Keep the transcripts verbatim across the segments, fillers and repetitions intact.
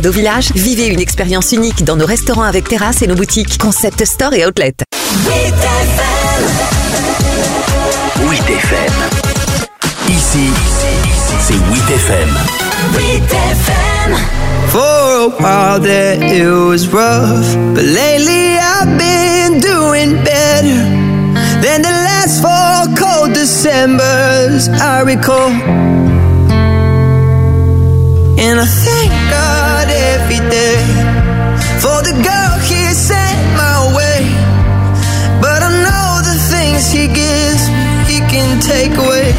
Bordeaux Village, vivez une expérience unique dans nos restaurants avec terrasse et nos boutiques Concept Store et Outlet. huit F M. huit F M. Ici, c'est huit F M. huit F M. For a while there it was rough, but lately I've been doing better than the last four cold Decembers I recall. And I thank God every day for the girl He sent my way. But I know the things He gives me, He can take away.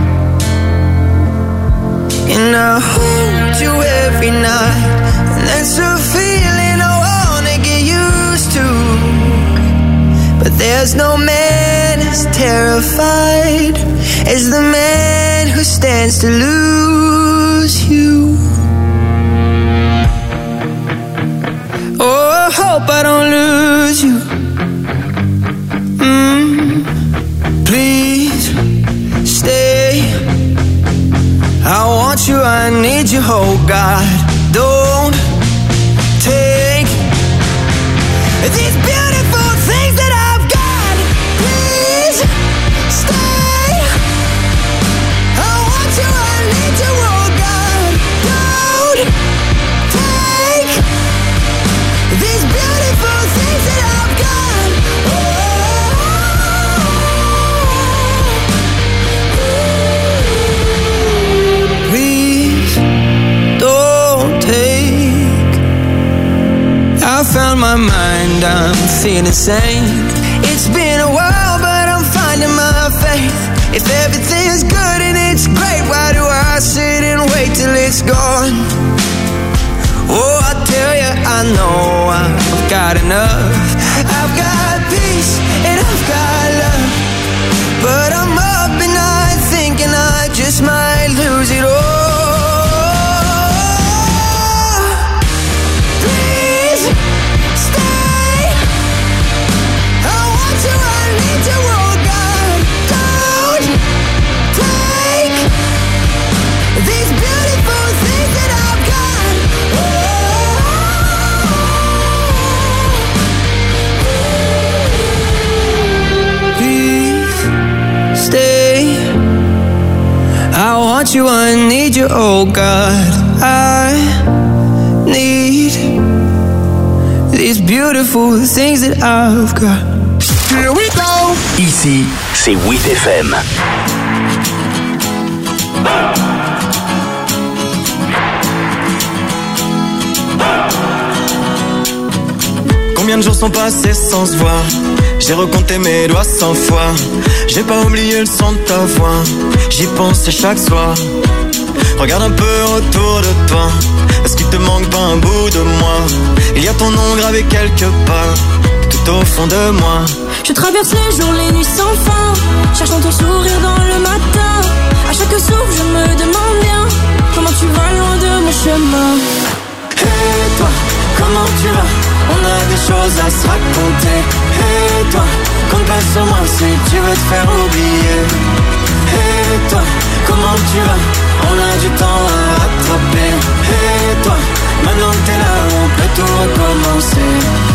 And I hold you every night, and that's a feeling I wanna get used to. But there's no man as terrified as the man who stands to lose you. Oh, I hope I don't lose you. Mm, please stay. I want you, I need you, oh God. Don't take these beautiful things that I've got. Please stay. I want you, I need you, oh God. Don't take these beautiful things that I've got. Oh, please don't take. I found my mind, I'm feeling sane. It's been a while, but I'm finding my faith. If everything's good and it's great, why do I sit and wait till it's gone? Oh, I tell you, I know I've got enough. I've got peace and I've got love. But I'm up at night thinking I just might lose it all. Please stay. I want you, I need you, oh God. Don't take these beautiful things that I've got. Please stay. I want you, I need you, oh God. I need these beautiful things that I've got. Here we go. Ici, c'est huit F M. Combien de jours sont passés sans se voir? J'ai recompté mes doigts cent fois. J'ai pas oublié le son de ta voix. J'y pense chaque soir. Regarde un peu autour de toi. Est-ce qu'il te manque pas un bout de moi? Il y a ton nom gravé quelque part, tout au fond de moi. Je traverse les jours, les nuits sans fin, cherchant ton sourire dans le matin. À chaque souffle, je me demande bien comment tu vas loin de mon chemin. Et toi, comment tu vas? On a des choses à se raconter. Et toi, compte pas sur moi si tu veux te faire oublier. Et toi, comment tu vas? On a du temps à rattraper. Et toi, maintenant que t'es là, on peut tout recommencer.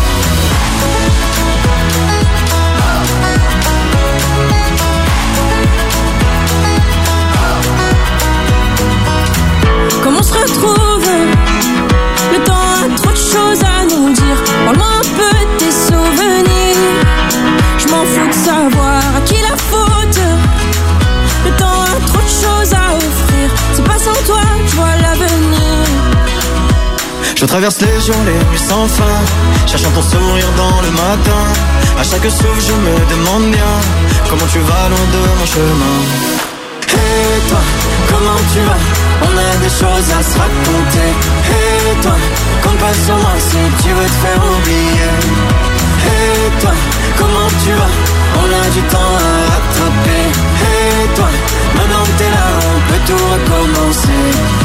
Comment on se retrouve? Le temps a trop de choses à nous dire. Parle-moi un peu de tes souvenirs. Je m'en fous de savoir à qui la faute. Le temps a trop de choses à offrir. C'est pas sans toi que je vois l'avenir. Je traverse les jours, les nuits sans fin, cherchant ton sourire dans le matin. À chaque souffle, je me demande bien comment tu vas loin de mon chemin. Et toi, comment tu vas? On a des choses à se raconter. Et toi, compte pas sur moi si tu veux te faire oublier. Et toi, comment tu vas? On a du temps à rattraper. Et toi, maintenant que t'es là, on peut tout recommencer.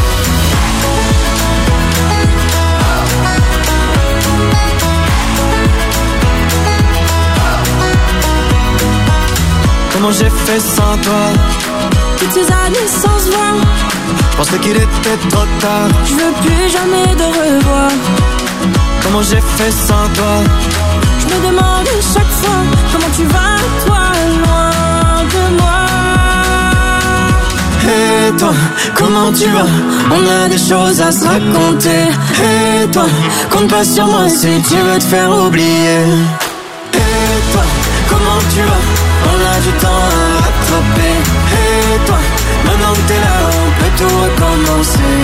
Comment j'ai fait sans toi? Toutes ces années sans se voir, je pensais qu'il était trop tard. je veux plus jamais te revoir. comment j'ai fait sans toi. Je me demande chaque fois comment tu vas, toi, loin de moi. Et toi, comment tu vas? On a des choses à se raconter. Et toi, compte pas sur moi si tu veux te faire oublier. Et toi, comment tu vas? On a du temps à rattraper. Et toi, maintenant que t'es là, on peut tout recommencer.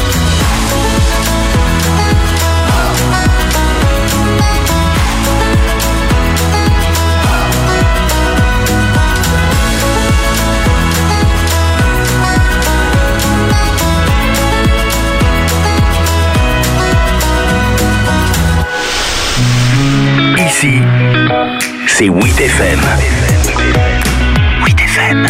Ici, c'est huit F M. huit F M.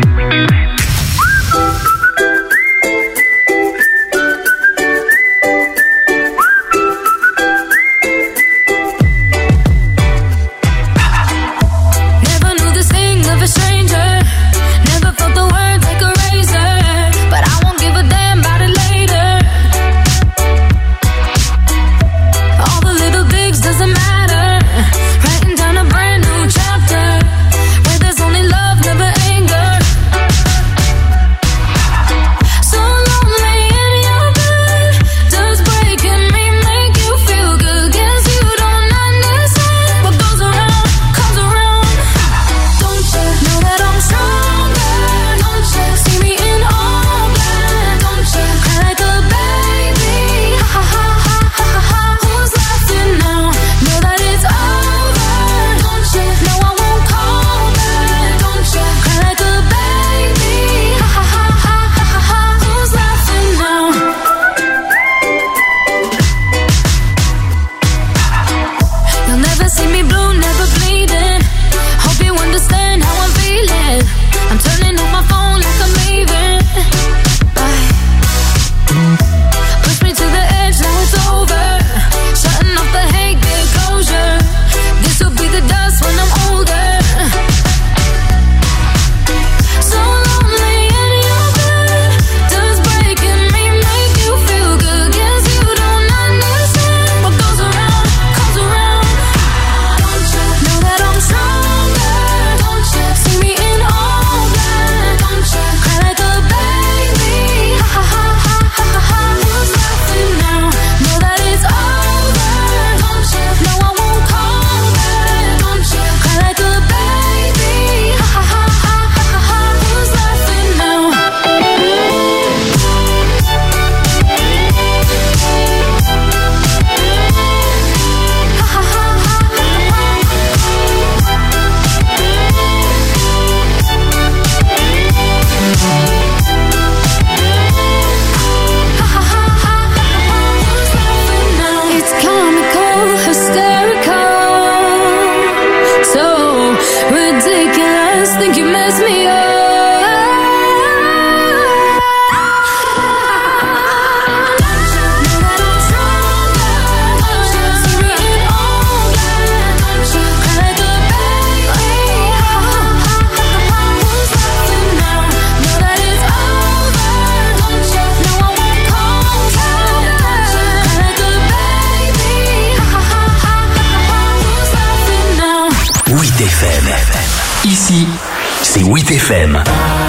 Ici, c'est huit F M.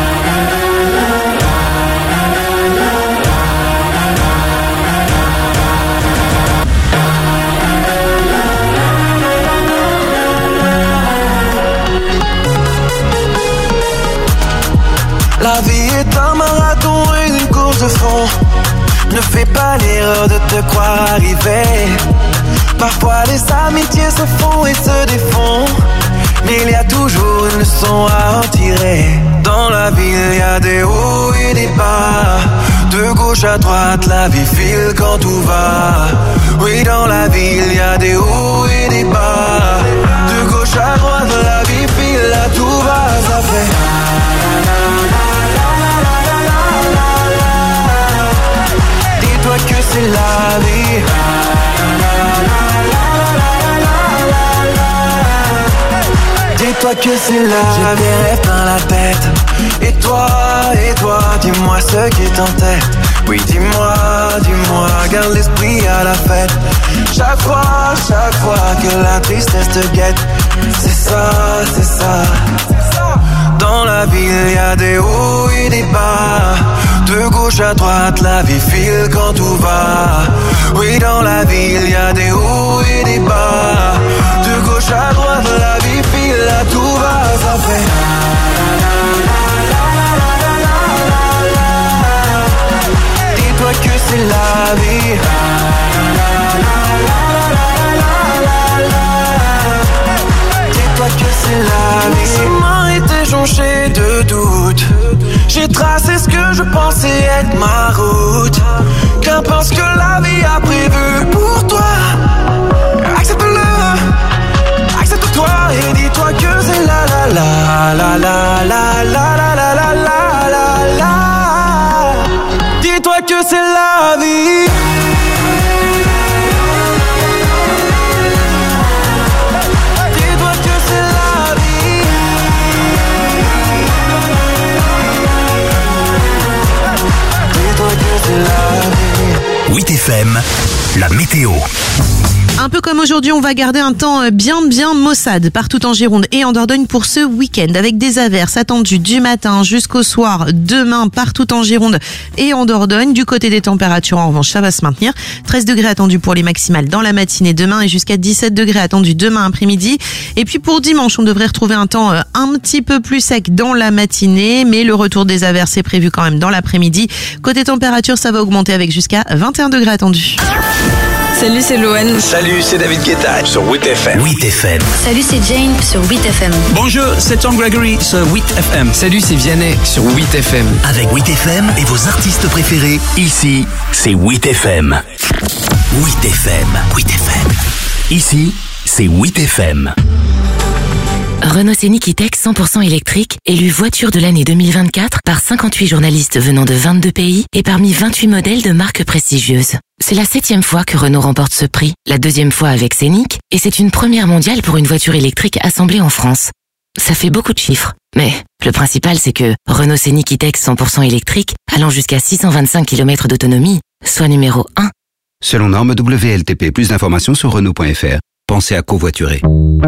La vie est un marathon et une course de fond. Ne fais pas l'erreur de te croire arrivé. Parfois les amitiés se font et se défont, mais il y a toujours une leçon à en tirer. Dans la vie il y a des hauts et des bas. De gauche à droite la vie file quand tout va. Oui, dans la vie il y a des hauts et des bas. De gauche à droite la vie file, là tout va, ça fait. Dis-toi que c'est la vie. Dis-toi que c'est là. J'ai des rêves dans la tête. Et toi, et toi, dis-moi ce qui t'entête. Oui, dis-moi, dis-moi, garde l'esprit à la fête. Chaque fois, chaque fois que la tristesse te guette, c'est ça, c'est ça. Dans la ville, y a des hauts et des bas. De gauche à droite, la vie file quand tout va. Oui, dans la ville, y a des hauts et des bas. De gauche à droite, la vie file, à tout va, ça fait. Dis-toi que c'est la vie. Dis-toi que c'est la vie. Mon chemin était jonché de doutes. J'ai tracé ce que je pensais être ma route. Qu'importe ce que la vie a prévu pour toi. Accepte-le, accepte-toi et dis-toi que c'est la la la la la la la la la la la la. Dis-toi que c'est la vie. Dis-toi que c'est la vie. Dis-toi que c'est la vie. huit F M, la météo. Un peu comme aujourd'hui, on va garder un temps bien bien maussade partout en Gironde et en Dordogne pour ce week-end avec des averses attendues du matin jusqu'au soir demain partout en Gironde et en Dordogne. Du côté des températures, en revanche, ça va se maintenir. treize degrés attendus pour les maximales dans la matinée demain et jusqu'à dix-sept degrés attendus demain après-midi. Et puis pour dimanche, on devrait retrouver un temps un petit peu plus sec dans la matinée, mais le retour des averses est prévu quand même dans l'après-midi. Côté température, ça va augmenter avec jusqu'à vingt et un degrés attendus. Salut, c'est Loane. Salut, c'est David Guetta sur huit F M. huit F M. Salut, c'est Jane sur huit F M. Bonjour, c'est Tom Gregory sur huit F M. Salut, c'est Vianney sur huit F M. Avec huit F M et vos artistes préférés, ici, c'est huit F M. huit F M. huit F M. Ici, c'est huit F M. Renault Scénic E-Tech cent pour cent électrique, élu voiture de l'année deux mille vingt-quatre par cinquante-huit journalistes venant de vingt-deux pays et parmi vingt-huit modèles de marques prestigieuses. C'est la septième fois que Renault remporte ce prix, la deuxième fois avec Scénic, et c'est une première mondiale pour une voiture électrique assemblée en France. Ça fait beaucoup de chiffres, mais le principal c'est que Renault Scénic E-Tech cent pour cent électrique, allant jusqu'à six cent vingt-cinq kilomètres d'autonomie, soit numéro un. Selon norme W L T P, plus d'informations sur Renault point F R. Pensez à covoiturer.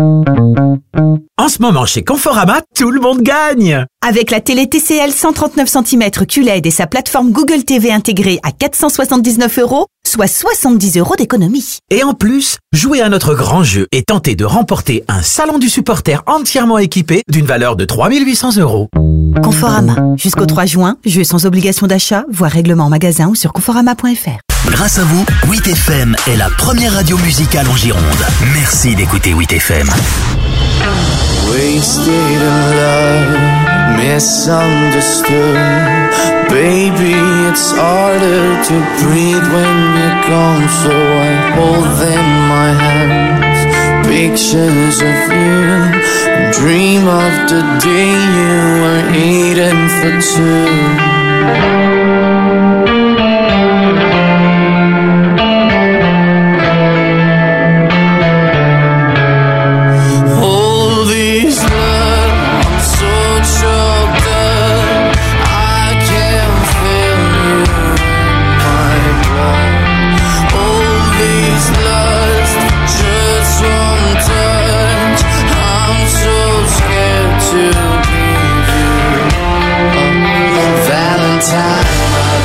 En ce moment, chez Conforama, tout le monde gagne! Avec la télé T C L cent trente-neuf centimètres Q L E D et sa plateforme Google T V intégrée à quatre cent soixante-dix-neuf euros, soit soixante-dix euros d'économie. Et en plus, jouez à notre grand jeu et tentez de remporter un salon du supporter entièrement équipé d'une valeur de trois mille huit cents euros. Conforama. Jusqu'au trois juin, jeu sans obligation d'achat, voire règlement en magasin ou sur conforama point F R. Grâce à vous, huit F M est la première radio musicale en Gironde. Merci d'écouter huit F M. Wasted in love, misunderstood. Baby, it's harder to breathe when you're gone. So I hold in my hands pictures of you and dream of the day you were eating for two. Time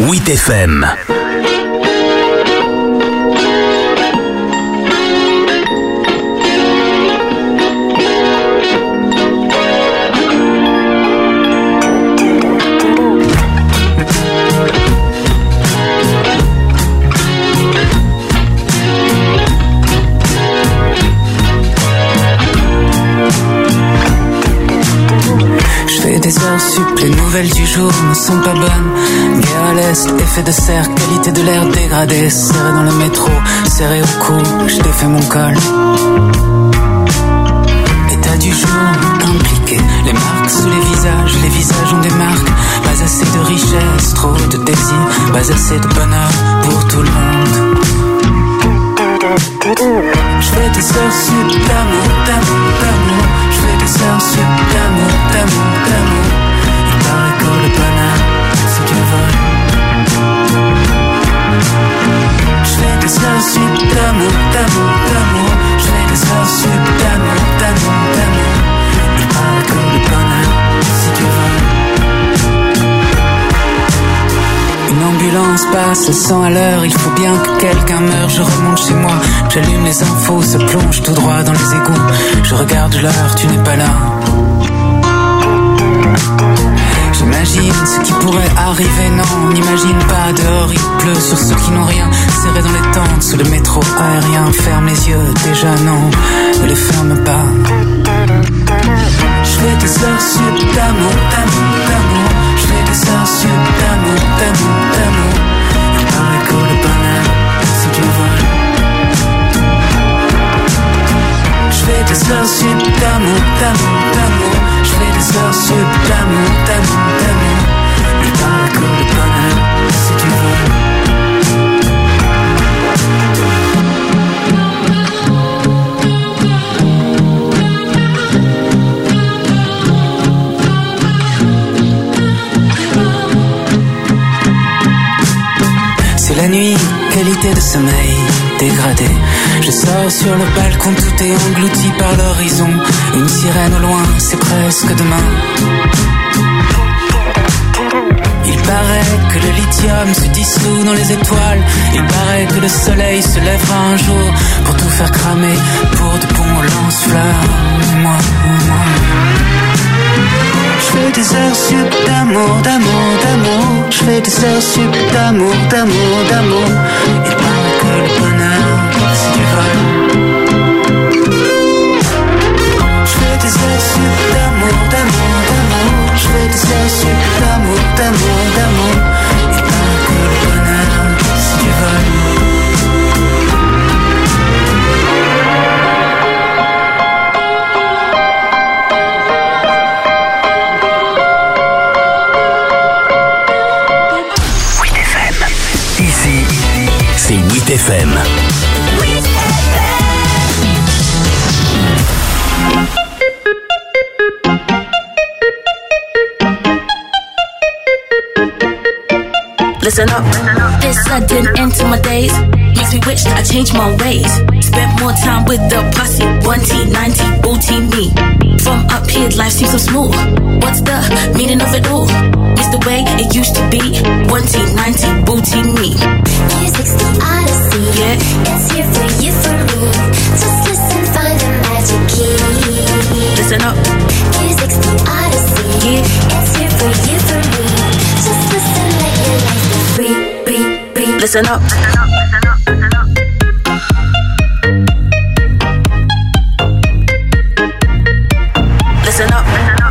huit F M. Des heures sup, les nouvelles du jour ne sont pas bonnes. Guerre à l'est, effet de serre, qualité de l'air dégradée. Serré dans le métro, serré au cou, je défais mon col. État du jour, impliqué. Les marques sous les visages, les visages ont des marques. Pas assez de richesse, trop de désir. Pas assez de bonheur pour tout le monde. Je fais des heures sup d'amour, d'amour, d'amour. Je fais des heures sup d'amour, d'amour, d'amour. Il paraît que le bonheur, c'est du vol. Je fais des heures sup d'amour, d'amour, d'amour. Je fais des heures sup d'amour, d'amour, d'amour. Il paraît que le bonheur, c'est du vol. Une ambulance passe cent à l'heure, il faut bien que quelqu'un meure. Je remonte chez moi, j'allume les infos, se plonge tout droit dans les égouts. Je regarde l'heure, tu n'es pas là. J'imagine ce qui pourrait arriver, non, on n'imagine pas. Dehors il pleut sur ceux qui n'ont rien. Serré dans les tentes, sous le métro aérien. Ferme les yeux, déjà non, ne les ferme pas. Je fais des heures sup d'amour, d'amour, d'amour. Je fais des heures sup d'amour, d'amour, d'amour. Il paraît que le bonheur, c'est du vol. Je fais des heures sup d'amour, d'amour, d'amour. Je fais des heures sup d'amour, d'amour, d'amour. Il paraît que le bonheur, c'est du vol. La nuit, qualité de sommeil dégradé. Je sors sur le balcon, tout est englouti par l'horizon. Une sirène au loin, c'est presque demain. Il paraît que le lithium se dissout dans les étoiles. Il paraît que le soleil se lèvera un jour pour tout faire cramer, pour de bons lance-flammes. Moi, moi. Je fais des heures sup d'amour, d'amour, d'amour. Je fais des heures sup d'amour, d'amour, d'amour. Il paraît que le bonheur, c'est du vol. Je fais des heures sup d'amour, d'amour, d'amour. Je fais des heures sup d'amour, d'amour, d'amour. Il paraît que le bonheur, c'est du vol. C'est huit F M. Listen up. This sudden end to my days makes me wish I changed my ways. Spent more time with the posse, one T, ninety, booty me. From up here, life seems so smooth. What's the meaning of it all? It's the way it used to be. one T, ninety, booty me. Music's the odyssey. Yeah, it's here for you, for me. Just listen, find the magic key. Listen up. Music's the odyssey. Yeah, it's here for you, for me. Just listen, let your life be free, free, free. Listen up. Listen up.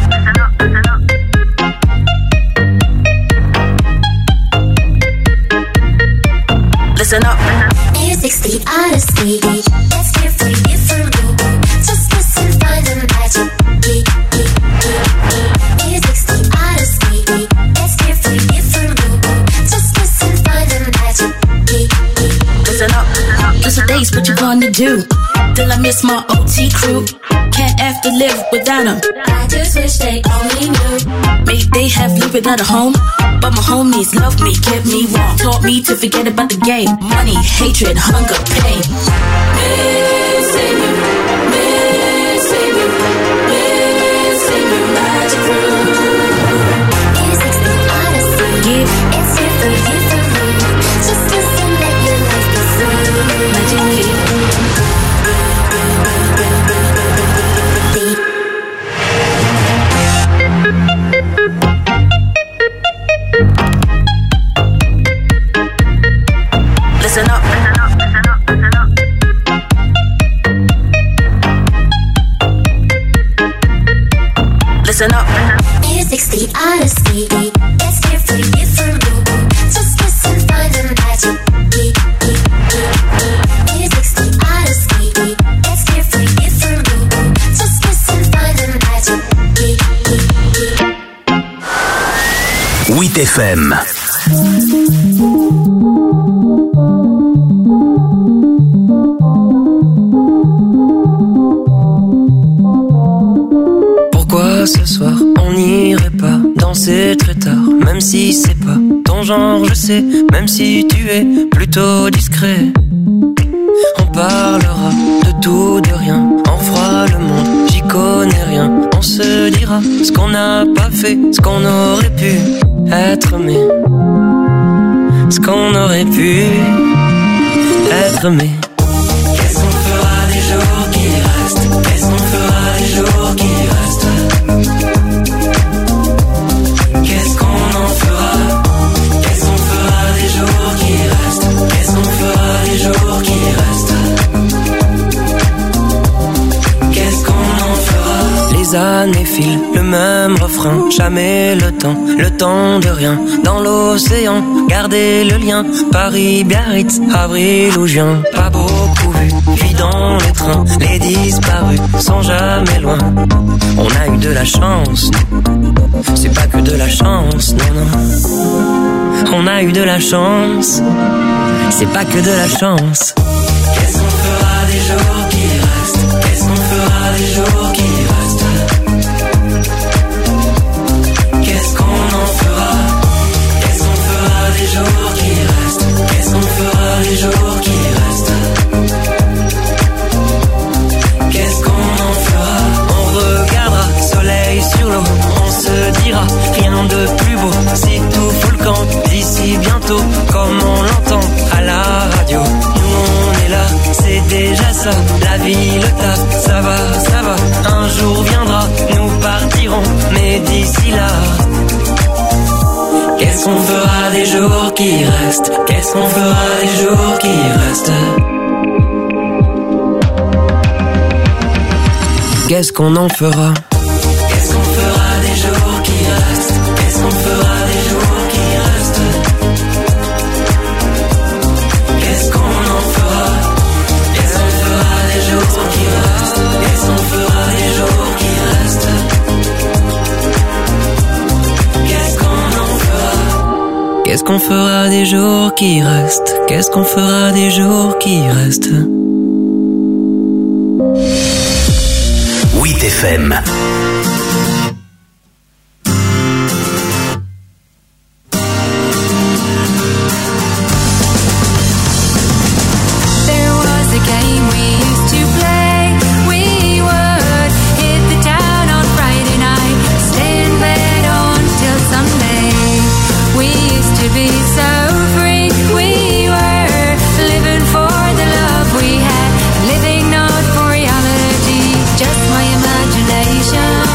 Listen up. Music's the odyssey. It's here for you, for me. Just listen, find the magic key. Music's the odyssey. It's here for you, for me. Just listen, find the magic key. Listen up. Just a days, what you gonna do? Till I miss my O T crew. Can't have to live without them. I just wish they only knew. Maybe they have lived without a home, but my homies love me, get me wrong. Taught me to forget about the game. Money, hatred, hunger, pain. Missing you, missing you, missing you, magic room. Music's the odyssey. Yeah, it's here for you. Music's the odyssey. It's here for you, for me. Just listen, find the magic. Music's the odyssey. It's here for you, for me. Just listen, find the magic. huit F M. Pourquoi ce soir on n'irait pas danser très tard, même si c'est pas ton genre, je sais, même si tu es plutôt discret. On parlera de tout, de rien, on fera le monde, j'y connais rien. On se dira ce qu'on n'a pas fait, ce qu'on aurait pu être, mais ce qu'on aurait pu être, mais qu'est-ce qu'on fera des jours qui restent? Qu'est-ce qu'on fera des jours qui restent? Qu'est-ce qu'on en fera? Qu'est-ce qu'on fera des jours qui restent? Qu'est-ce qu'on fera des jours qui restent? Qu'est-ce qu'on en fera? Les années filent, le même refrain, jamais le temps, le temps de rien. Dans l'océan, garder le lien, Paris, Biarritz, avril ou juin. Pas beaucoup vu, puis dans les trains, les disparus sont jamais loin. On a eu de la chance, c'est pas que de la chance, non, non. On a eu de la chance, c'est pas que de la chance. Qu'est-ce qu'on fera des jours qui restent? Qu'est-ce qu'on fera des jours qui restent? Qu'est-ce qu'on en fera? Qu'est-ce qu'on fera des jours qui restent? Qu'est-ce qu'on fera des jours qui restent? Qu'est-ce qu'on en fera? On regardera soleil sur l'eau, on se dira rien de plus beau. Si tout fout le camp d'ici bientôt, comme on l'entend à la radio. Nous on est là, c'est déjà ça. La vie, le taf, ça va, ça va. Un jour viendra, nous partirons, mais d'ici là, qu'est-ce qu'on fera des jours qui restent? Qu'est-ce qu'on fera des jours qui restent? Qu'est-ce qu'on en fera? Qu'est-ce qu'on fera des jours qui restent? Qu'est-ce qu'on fera des jours qui restent? Qu'est-ce qu'on en fera? Qu'est-ce qu'on fera des jours qui restent? Qu'est-ce qu'on fera des jours qui restent? Qu'est-ce qu'on en fera? Qu'est-ce qu'on fera des jours qui restent? Qu'est-ce qu'on fera des jours qui restent? huit F M. Just my imagination.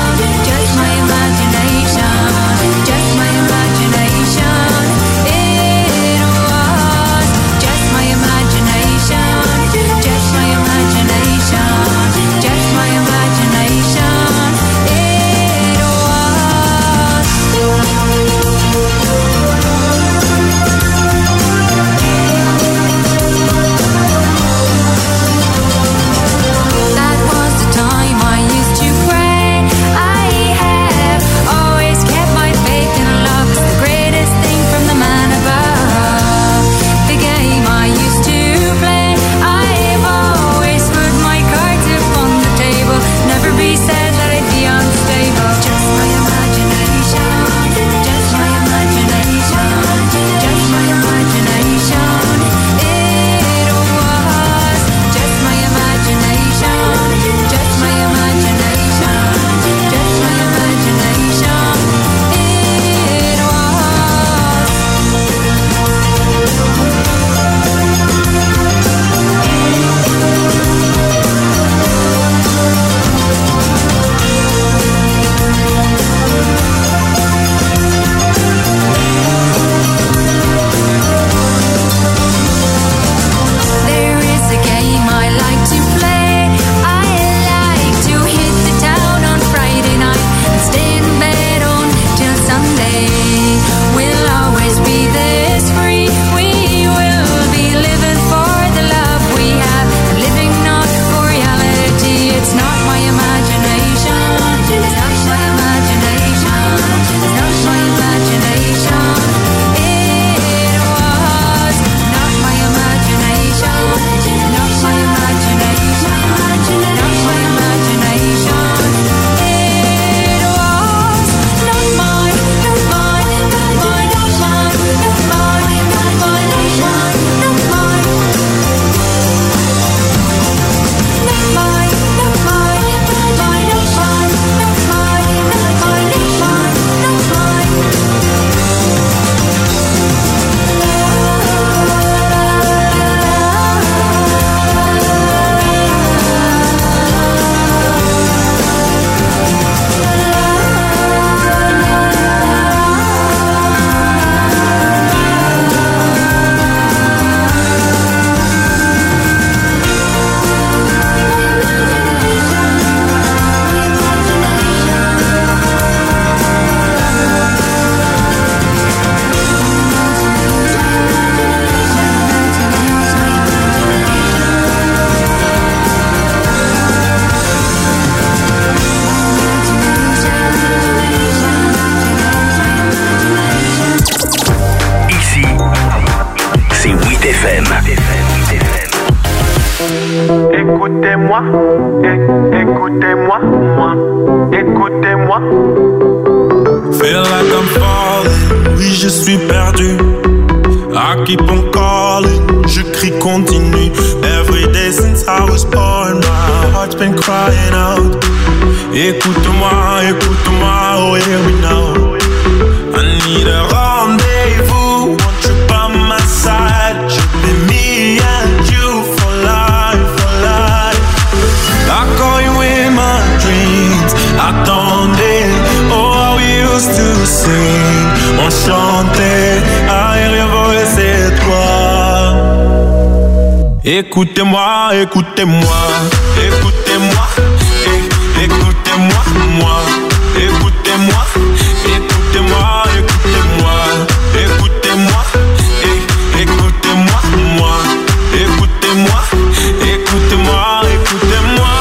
écoutez-moi, é- écoutez-moi, moi, écoutez-moi. Feel like I'm falling, oui je suis perdu. I keep on calling, je crie continue. Every day since I was born, my heart's been crying out. Écoute-moi, écoute-moi, oh here we know. I need a rendezvous, want you by my side. Should be me and you for life, for life. I call you in my dreams, attendez. Oh, we used to sing, on chantait. Aérien voix, c'est toi. Écoutez-moi, écoutez-moi, écoutez-moi, é- écoutez-moi, moi, écoutez-moi, écoutez-moi, écoutez-moi, écoutez-moi, é- écoutez-moi, moi, écoutez-moi, écoutez-moi, écoutez-moi.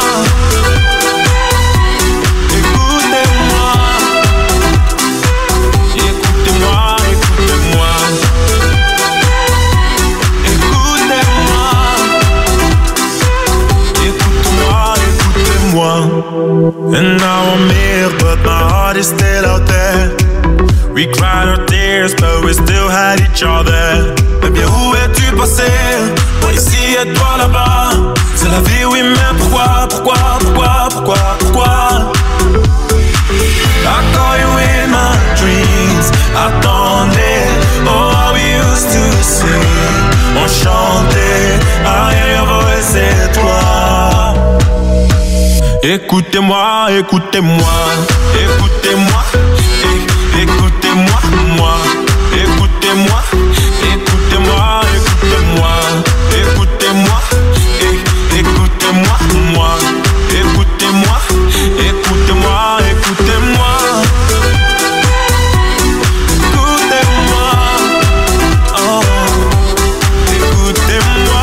And now I'm here, but my heart is still out there. We cried our tears, but we still had each other. Mais bien où es-tu passé? Moi ici et toi là-bas. C'est la vie, oui, mais pourquoi, pourquoi, pourquoi, pourquoi, pourquoi? I call you in my dreams, attendez. Oh, how we used to sing. On chantait, arrière voix, c'est toi. Écoutez-moi, écoutez-moi, écoutez-moi, é- écoutez-moi, moi, écoutez-moi, écoutez-moi, écoutez-moi, écoutez-moi, é- écoutez-moi, moi, écoutez-moi, écoutez-moi, écoutez-moi. Écoutez-moi, oh, écoutez-moi.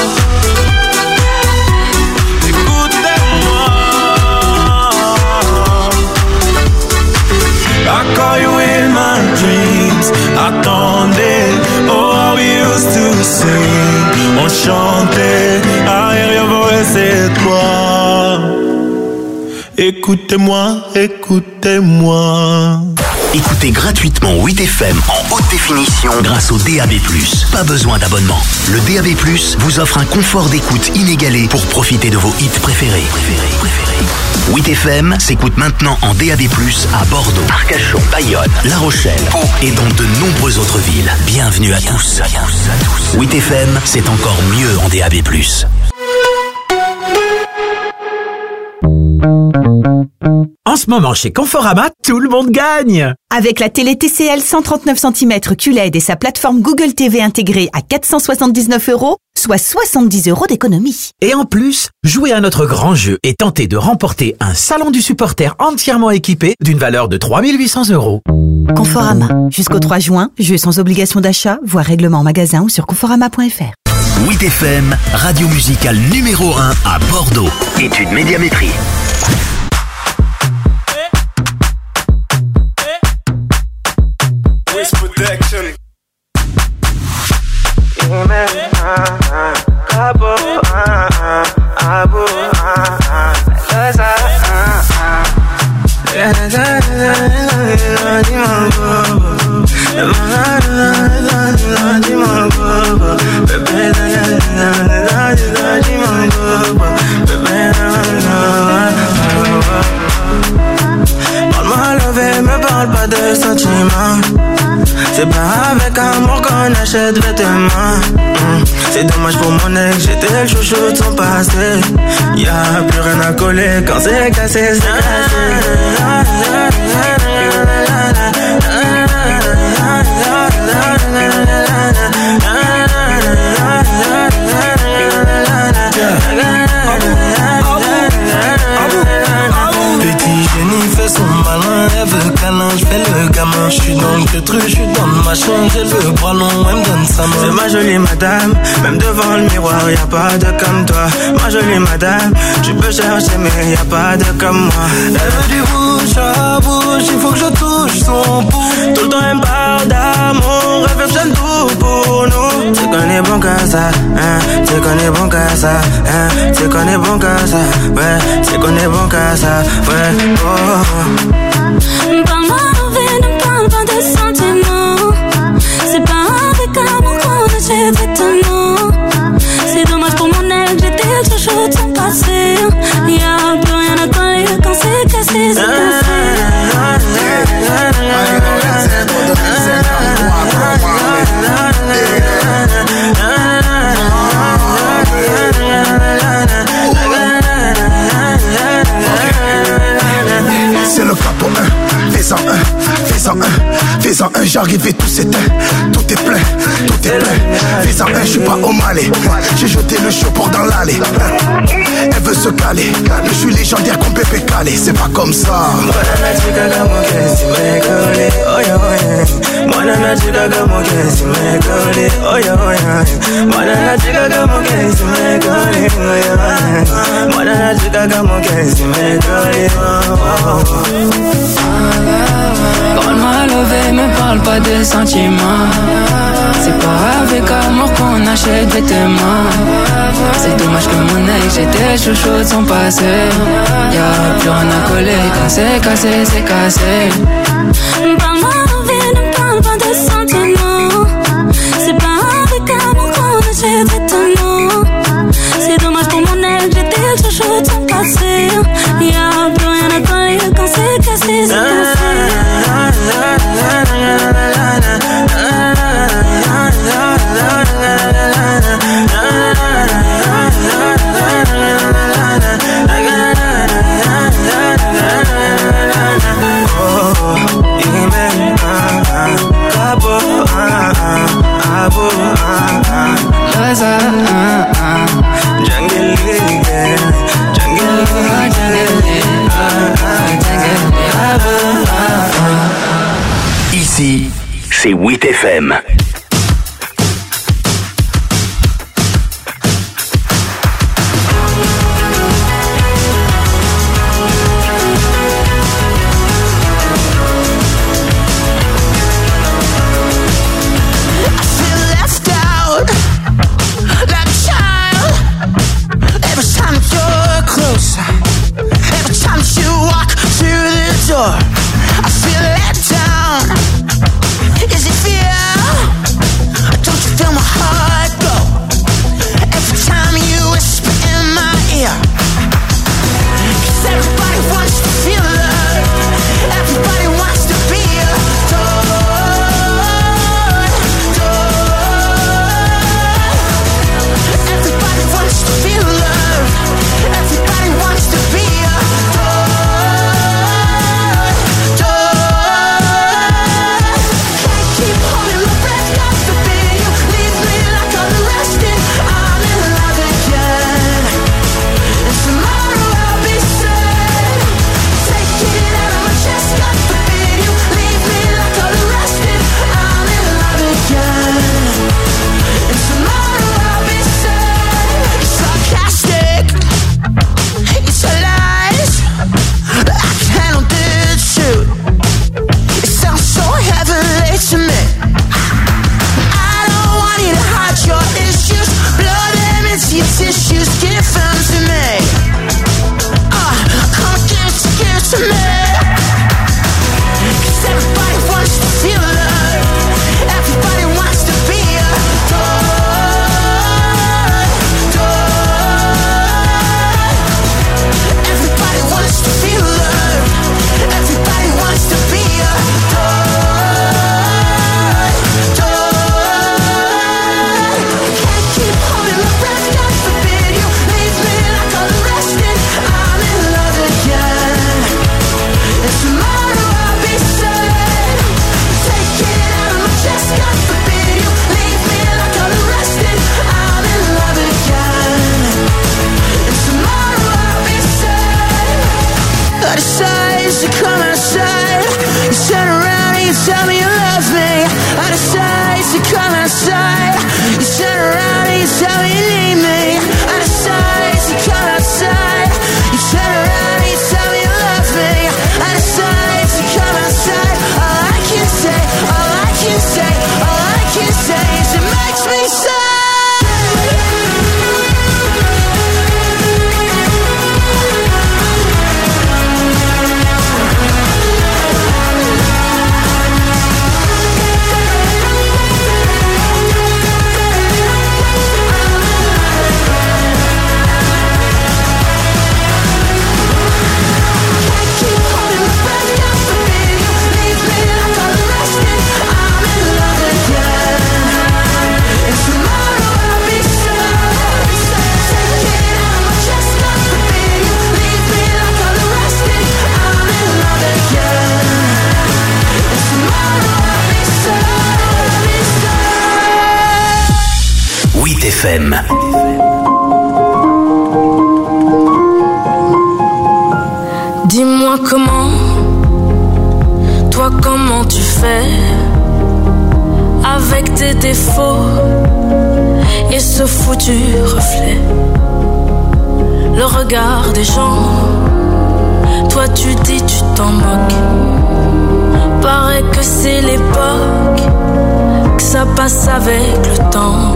I call you in my dreams, attendez. Oh, how we used to sing, on chantait. Arrière voix, c'est toi. Écoutez-moi, écoutez-moi. Écoutez gratuitement huit F M en haute définition grâce au D A B plus. Pas besoin d'abonnement. Le D A B plus vous offre un confort d'écoute inégalé pour profiter de vos hits préférés. préférés, préférés. huit F M s'écoute maintenant en D A B plus à Bordeaux, Arcachon, Bayonne, La Rochelle, Pau et dans de nombreuses autres villes. Bienvenue à tous. huit F M, c'est encore mieux en D A B plus. En ce moment, chez Conforama, tout le monde gagne! Avec la télé T C L cent trente-neuf centimètres Q L E D et sa plateforme Google T V intégrée à quatre cent soixante-dix-neuf euros, soit soixante-dix euros d'économie. Et en plus, jouez à notre grand jeu et tentez de remporter un salon du supporter entièrement équipé d'une valeur de trois mille huit cents euros. Conforama. Jusqu'au trois juin, jeu sans obligation d'achat, voire règlement en magasin ou sur conforama point f r. huit F M, radio musicale numéro un à Bordeaux. Étude médiamétrie. Protection. Yeah, man. Ah, ah, abo, ah, ah, abo, ah, ah, cause I, ah, ah. Yeah, da, da, da, da, parle-moi levé, me parle pas de sentiments. C'est pas avec amour qu'on achète vêtements. mmh. C'est dommage pour mon ex, j'étais le chouchou de son passé. Y'a plus rien à coller quand c'est cassé, c'est cassé. Petit génie fait son malin, elle veut câlin, j'fais le gamin. Je suis dans le pétru, je suis dans ma chambre. J'ai le bras long, elle me donne sa main. C'est ma jolie madame, même devant le miroir, y'a pas de comme toi. Ma jolie madame, tu peux chercher mais y'a pas de comme moi. Elle veut du bouche à bouche, il faut que je touche son pouls. Tout le temps elle me parle d'amour, elle veut que j'aime tout pour nous. Tu connais bon qu'à ça, hein, tu connais bon qu'à ça, hein, tu connais bon qu'à ça, ouais, tu connais bon qu'à ça, ouais, oh. Parle-moi envers, ne parle pas de sentiments. C'est pas avec amour qu'on achète étonnant. C'est dommage pour mon ex, j'étais le chouchou de son passé. Y'a plus rien à coller quand c'est cassé, c'est cassé. C'est le capo un, fais-en un, fais-en un, fais-en un, j'arrive et tout s'éteint, tout est plein, tout est plein, fais-en un, je suis pas au Malais, j'ai jeté le show pour dans l'allée, elle veut se caler, je suis légendaire comme Pépé Calé, c'est pas comme ça. Parle-moi levé, me parle pas de sentiments. C'est pas avec amour qu'on achète vêtements. C'est dommage que mon ex, j'étais chouchou de son passé. Y'a plus rien à coller, quand c'est cassé, c'est cassé. Parle-moi levé, ne parle pas de sentiments. C'est pas avec amour qu'on achète vêtements. C'est dommage pour mon ex, j'étais le chouchou de son passé. Y'a plus rien à coller, quand c'est cassé, c'est cassé. Ici, c'est huit F M. I feel let down. Is it fear? love me. I decide to come outside. You turn around and you tell me you need me. I decide to come outside. You turn around and you tell me you love me. I decide to come outside. All I can say, all I can say, all I can say is it makes me sad. F M. Dis-moi comment, toi comment tu fais avec tes défauts et ce foutu reflet, le regard des gens, toi tu dis tu t'en moques, paraît que c'est l'époque, que ça passe avec le temps.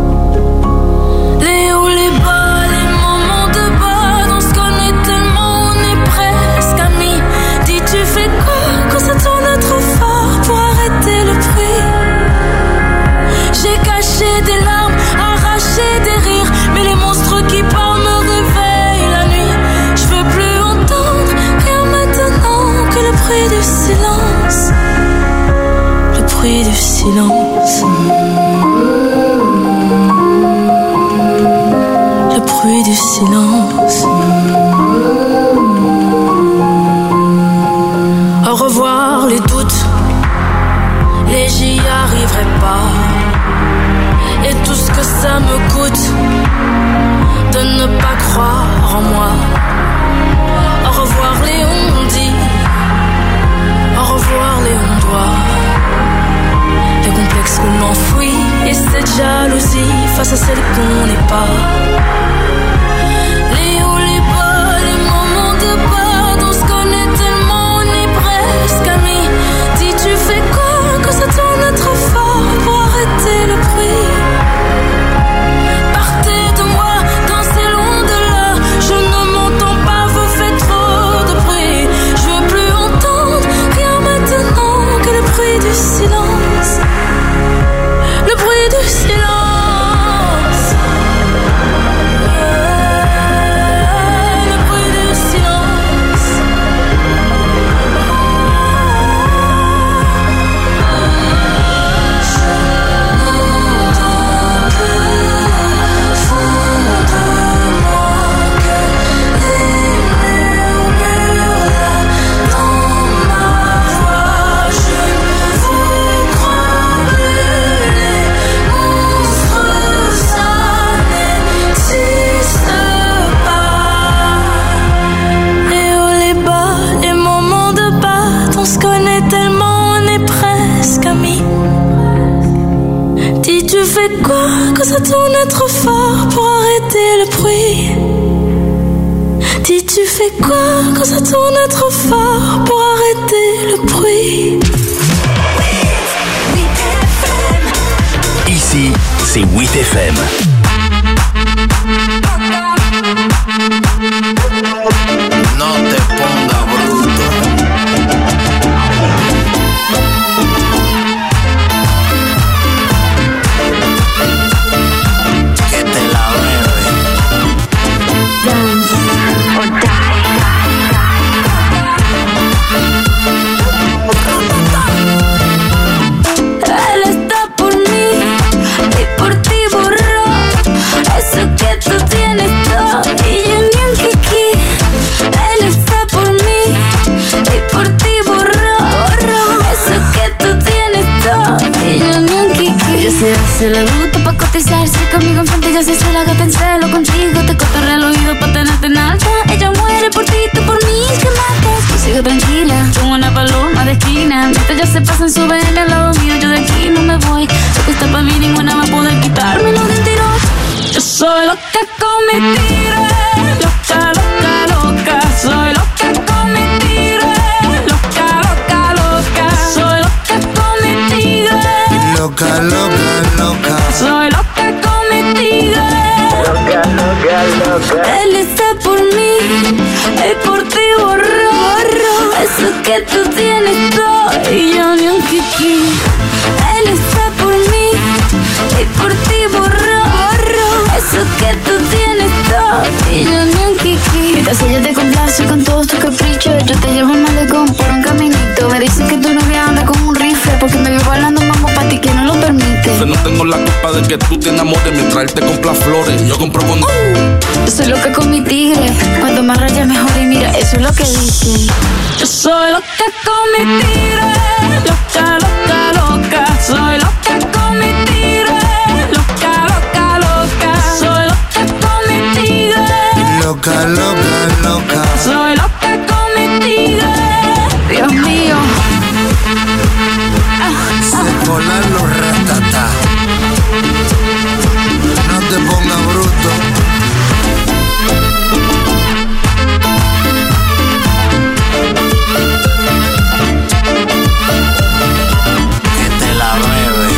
Les hauts, les bas, les moments de bas, on se connaît tellement, on est presque amis. Dis tu fais quoi quand ça tourne trop fort pour arrêter le bruit? J'ai caché des larmes, arraché des rires, mais les monstres qui parlent me réveillent la nuit. Je veux plus entendre rien maintenant que le bruit du silence. Le bruit du silence. Le bruit du silence. Au revoir les doutes, les j'y arriverai pas. Et tout ce que ça me coûte de ne pas croire en moi. Au revoir les on-dit, au revoir les on-doit. Les complexes qu'on enfouit et cette jalousie face à celle qu'on n'est pas. Les hauts, les bas, les moments de bas, on se connaît tellement, on est presque amis. Dis tu fais quoi quand ça tourne trop fort pour arrêter le bruit? Partez de moi, dansez loin de là. Je ne m'entends pas, vous faites trop de bruit. Je veux plus entendre rien maintenant que le bruit du silence. Le bruit du silence. Le bruit du silence. Je n'entends que fond de moi que les murmures dans ma voix. Je vous crois plus, les monstres ça n'existe pas. Les hauts, les bas, les moments de bas, on se connaît tellement, on est presque amis. Dis tu fais quoi quand ça tourne trop fort pour arrêter le bruit? Dis tu fais quoi quand ça tourne trop fort pour arrêter le bruit? Ici, c'est huit F M. No te pongas bruto. Que te la bebe. Él está por mí y por ti borró eso que tú tienes todo y yo ni un kiki. Él está por mí y por ti borró, borró eso que tú tienes todo y yo ni un kiki. Ella se hace la bruta pa' cotizarse conmigo enfrente, ya se hace la gata en celo contigo, te cotorrea el oído pa' tenerte en alta. Ella muere por ti, tú por mí, que matas. Tú sigue tranquila, como una paloma de esquina, mientras yo sepa pasa en su B M al lado mío, yo de aquí no me voy. Sé que está pa' mí, ninguna va a poder quitarme lo del tirón. Yo soy loca con mi tigre, loca, loca, loca. Soy loca con mi tigre, loca, loca, loca. Soy loca con mi tigre, loca, loca, loca. Soy loca con mi tigre, loca, loca, loca. Él está por mí y por ti borro, borro. Eso que tú tienes todo y yo ni un kiki. Él está por mí y por ti borro, borro. Eso que tú tienes todo y yo ni un kiki. Mientras ella te complace con todos tus caprichos, yo te llevo al malecón por un caminito. Me dicen que tu novia anda con un rifle porque me vio bailando mambo pa' ti que no lo permite. Yo no tengo la culpa de que tú te enamores mientras él te compra flores. Yo compro con... Uh, yo soy loca con mi tigre, cuanto más rayas mejor y mira, eso es lo que dicen. Yo soy loca con mi tigre, loca, loca, loca. Soy loca con mi tigre, loca, loca, loca. Soy loca con mi tigre, loca, loca, loca. Soy loca con mi tigre, Dios mío. Se colan los ratatá. No te pongas bruto. Que te la bebe.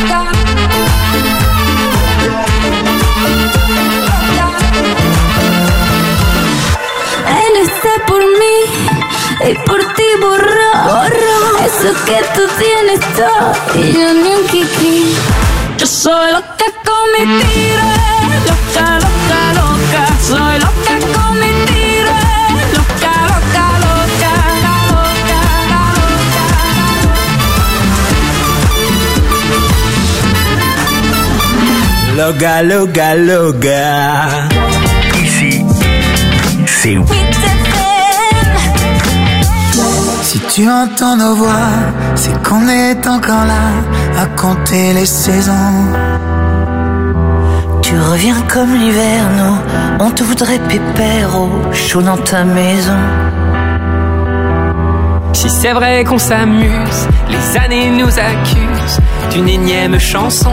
Él está por mí y por ti borro, borro. Eso que tú tienes todo y yo ni un kiki. Yo soy loca con mi tigre, loca, loca, loca. Soy loca con mi tigre, loca, loca, loca, loca, loca, loca, loca. Ici, c'est si tu entends nos voix, c'est qu'on est encore là à compter les saisons. Tu reviens comme l'hiver, nous, on te voudrait pépère au chaud dans ta maison. Si c'est vrai qu'on s'amuse, les années nous accusent d'une énième chanson.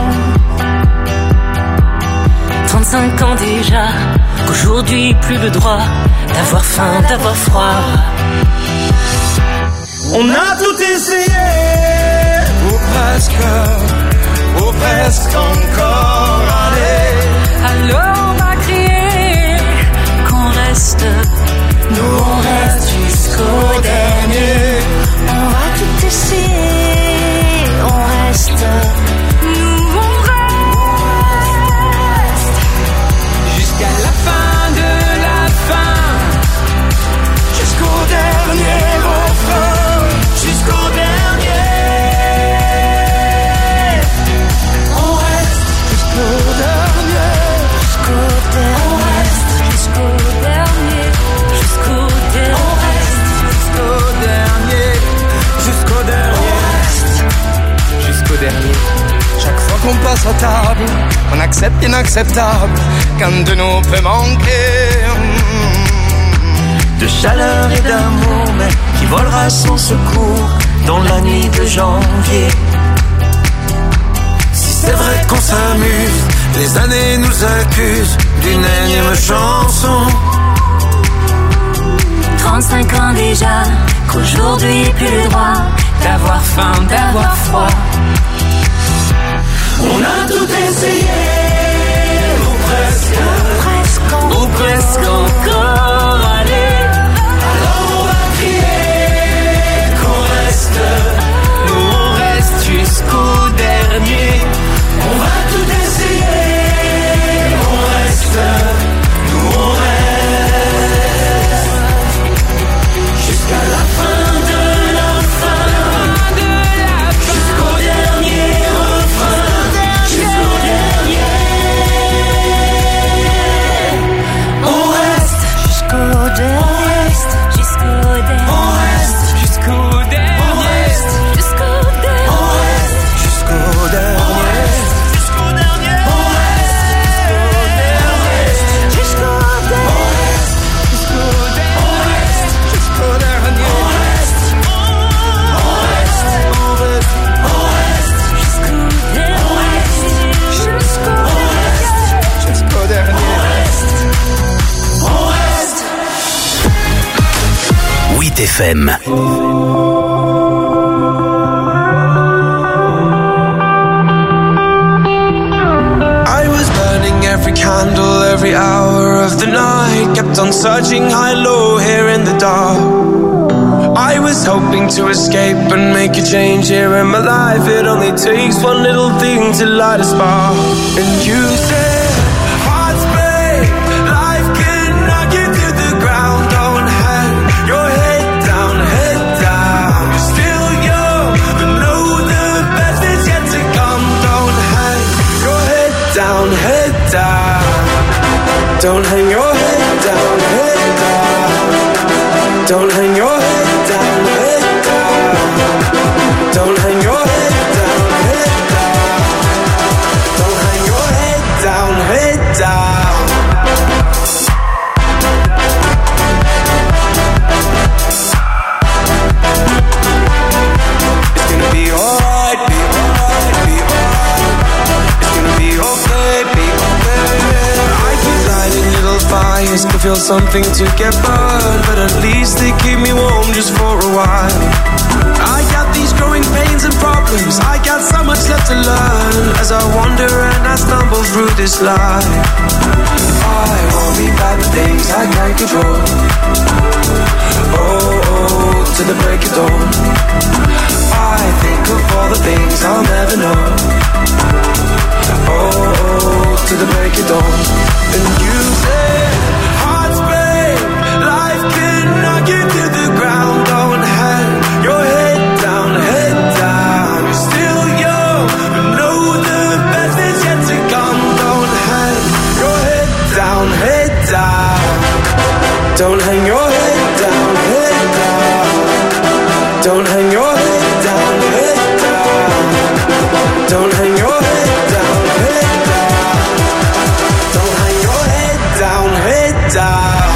trente-cinq ans déjà, qu'aujourd'hui plus le droit d'avoir faim, d'avoir froid. On a tout essayé, ou presque, ou presque encore. Allez, alors on va crier qu'on reste. Nous on reste jusqu'au dernier. On va tout essayer, on reste. Nous on reste jusqu'à la fin de la fin, jusqu'au dernier refrain. Jusqu'au dernier, on reste jusqu'au dernier, jusqu'au dernier, on reste jusqu'au dernier, jusqu'au dernier, on reste jusqu'au dernier, jusqu'au dernier, on reste jusqu'au dernier. Chaque fois qu'on passe à table, on accepte l'inacceptable, qu'un de nous peut manquer. De chaleur et d'amour, mais qui volera sans secours dans la nuit de janvier. Si c'est vrai qu'on s'amuse, les années nous accusent d'une énième chanson. trente-cinq ans déjà, qu'aujourd'hui plus le droit d'avoir faim, d'avoir froid. On a tout essayé, ou presque, presque, ou presque encore. Allez, alors on va crier qu'on reste. Nous on reste jusqu'au dernier. On va tout essayer, on reste. Nous on reste jusqu'à la fin de la fin, de la fin. Jusqu'au F M. I was burning every candle, every hour of the night. Kept on searching high, low, here in the dark. I was hoping to escape and make a change here in my life. It only takes one little thing to light a spark. And you said, hearts break, life can knock you to the ground. Don't hang your head down, head down. You're still young, but know the best is yet to come. Don't hang your head down, head down. Don't hang your head down, head down. Don't hang your head down, head down. Don't hang your head down, head down. Don't hang your head down, head down. It's gonna be alright, be alright, be alright. It's gonna be okay, be okay. I keep lighting little fires to feel something to get burned, but at least they keep me warm just for a while. I got these growing pains and problems, I got so much left to learn as I wander and I stumble through this life. I worry about the things I can't control. Oh, oh, to the break of dawn. I think of all the things I'll never know. Oh, oh, to the break of dawn. And you say, hearts break, life can knock you to the ground. Don't hang your head down, head down. You're still young, but know the best is yet to come. Don't hang your head down, head down. Don't hang your head down, head down. Don't hang your head down, head down. Don't hang your head down, head down. Don't hang your head down, head down.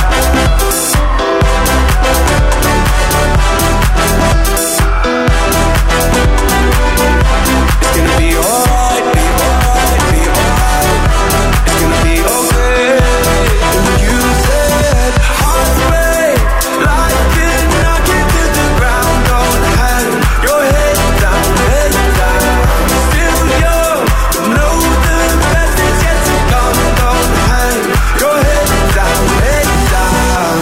It's gonna be alright, be alright, be alright. It's gonna be okay. And you said, hearts break, life can knock you to the ground. Don't hang your head down, head down. Still young, but know the best is yet to come. Don't hang your head down, head down.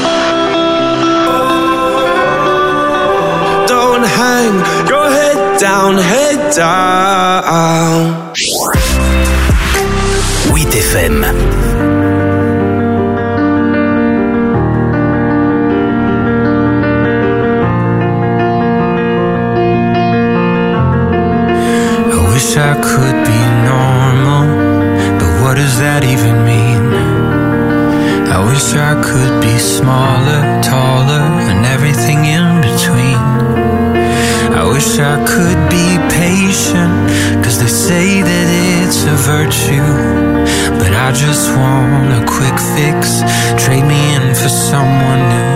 Don't hang your head down, head down. huit F M. I wish I could be normal, but what does that even mean? I wish I could be smaller, taller, and everything in between. I wish I could be patient, cause they say that it's a virtue. But I just want a quick fix, trade me in for someone new.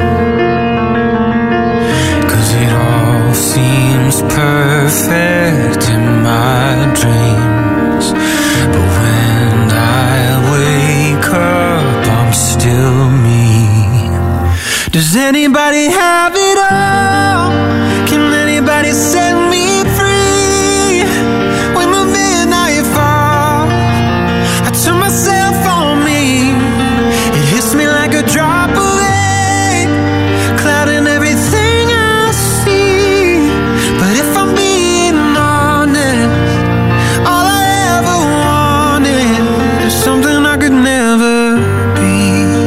Cause it all seems perfect in my dreams, but when I wake up I'm still me. Does anybody have it all? Can anybody set me free? When the midnight falls, I turn myself on me. It hits me like a drop of rain, clouding everything I see. But if I'm being honest, all I ever wanted is something I could never be.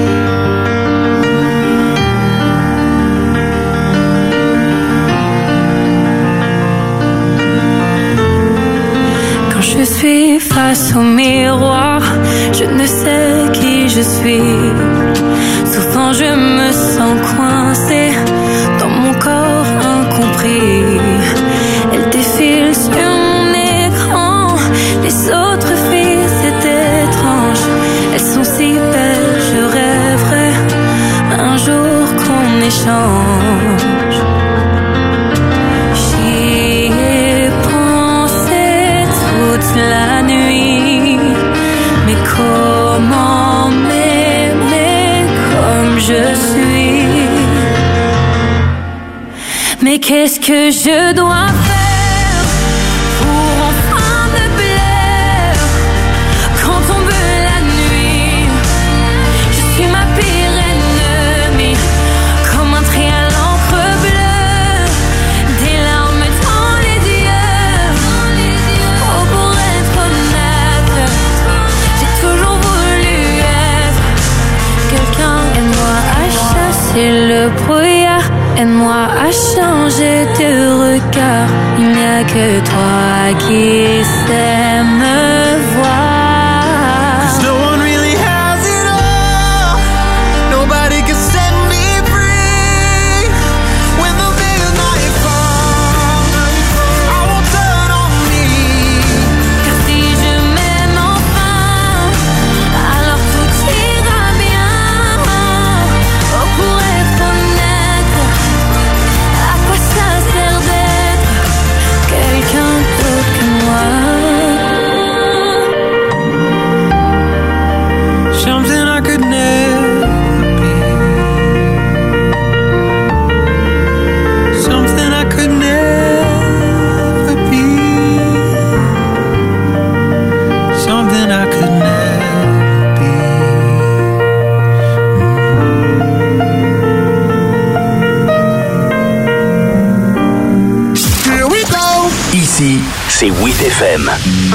Je suis face au miroir, je ne sais qui je suis. Souvent je me sens coincée dans mon corps incompris. Elle défile sur mon écran, les autres filles c'est étrange. Elles sont si belles, je rêverais un jour qu'on échange. J'y ai pensé toute la nuit, mais comment m'aimer qu'est-ce que je dois faire pour enfin me plaire quand tombe la nuit? Je suis ma pire ennemie, comme un trait à l'encre bleue, des larmes dans les yeux. Oh, pour être honnête, j'ai toujours voulu être quelqu'un. Aide-moi à chasser le brouillard, aide-moi à changer de regard. Il n'y a que toi qui sais me voir. 'Cause no one really has it all. Nobody can set me free. When the midnight falls, I won't turn on me. Car si je m'aime enfin, alors tout ira bien. Oh, pour être honnête, à quoi ça sert d'être quelqu'un d'autre que moi? Something I could never be. Something I could never be. Something I could never be. Here we go. Ici, c'est huit F M.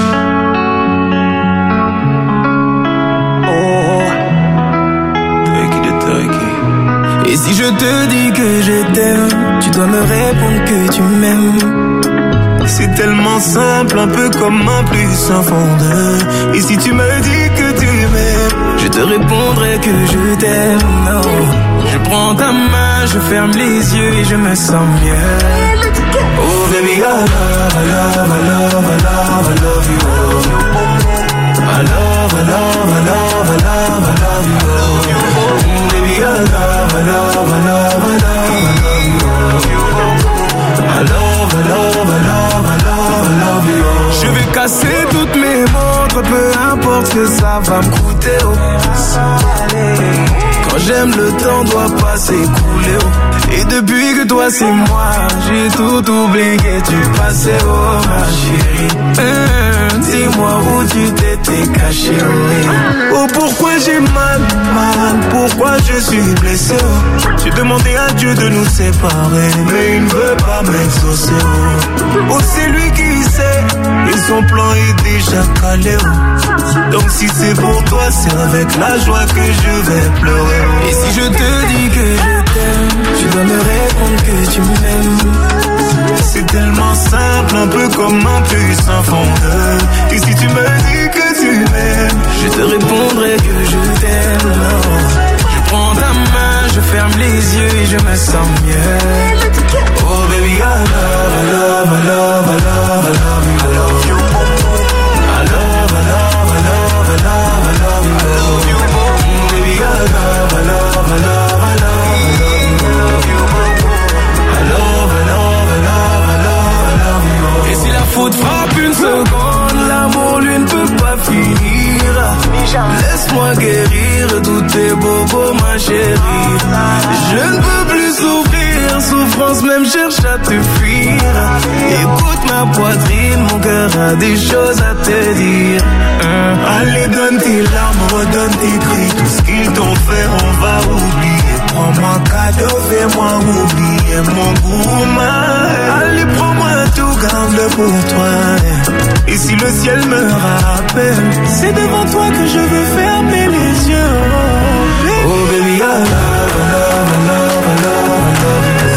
Et si je te dis que je t'aime, tu dois me répondre que tu m'aimes. C'est tellement simple, un peu comme un plus un fond de. Et si tu me dis que tu m'aimes, je te répondrai que je t'aime. Non, je prends ta main, je ferme les yeux et je me sens mieux. Oh baby, I love, I love, I love, I love, I love you. I love, I love, I love, I love, I love you. Oh baby, I love, I love, I love, I love, I love you. I love, I love, I love, I love, I love you. Je vais casser toutes mes montres, peu importe ce que ça va me coûter. Oh. Quand j'aime, le temps doit pas s'écouler. Oh. Et depuis que toi c'est moi, j'ai tout oublié, tu passais, oh ma chérie. Hum, dis-moi où tu t'étais caché, oui. Oh pourquoi j'ai mal, mal, pourquoi je suis blessé, oh. J'ai demandé à Dieu de nous séparer, mais il ne veut pas m'exaucer, oh. Oh c'est lui qui sait, et son plan est déjà calé, oh. Donc si c'est pour toi, c'est avec la joie que je vais pleurer, oh. Et si je te dis que je t'aime, tu dois me répondre que tu m'aimes. C'est tellement simple, un peu comme un plus un fondeur. Et si tu me dis que tu m'aimes, je te répondrai que je t'aime. Non. Je prends ta main, je ferme les yeux et je me sens mieux. Oh baby, I love, I love, I love, I love, I love you. I love you. I love, I love, I love, I love, I love you. I love you. Baby, I love, I love, I love, I love. Et si la faute frappe une seconde, l'amour lui ne peut pas finir. Laisse-moi guérir tous tes bobos, ma chérie. Je ne peux plus souffrir, souffrance même cherche à te fuir. Écoute ma poitrine, mon cœur a des choses à te dire. Allez donne tes larmes, redonne tes cris. Tout ce qu'ils t'ont fait on va oublier. Prends-moi cadeau, fais-moi oublier mon goût. Allez prends-moi tout, garde-le pour toi. Et si le ciel me rappelle, c'est devant toi que je veux fermer les yeux. Oh baby, I love, I love, I love, I love, I love you.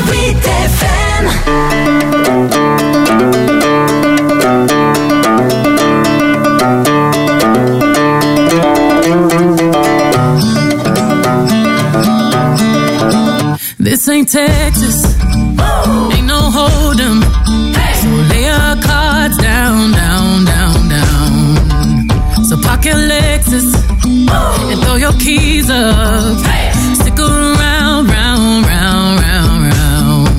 huit F M. This ain't Texas, Woo! Ain't no hold'em. Hey! So lay your cards down, down, down, down. So park your Lexus Woo! And throw your keys up. Hey! Stick around.